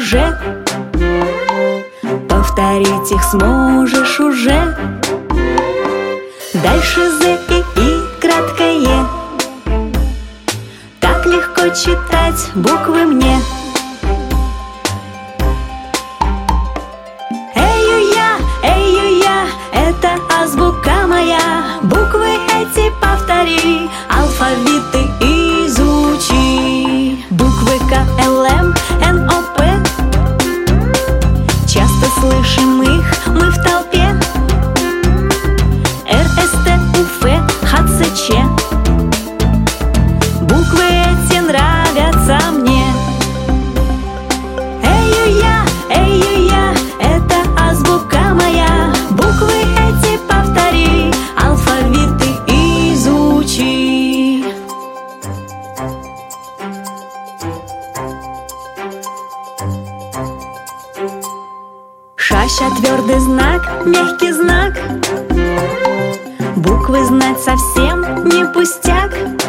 уже. Повторить их сможешь уже. Дальше З и краткое. Так легко читать буквы мне. Эю-я, это азбука моя. Буквы эти повтори, алфавиты изучи. Буквы К, Л, М, Н, О, П. Часто слышим их мы в толпе. Р, С, Т, У, Ф, Х, Ц, Ч. Буквы эти нравятся мне. Эю-я, это азбука моя. Буквы эти повтори, алфавиты изучи. Шаща — твердый знак, мягкий знак. Буквы знать совсем не пустяк.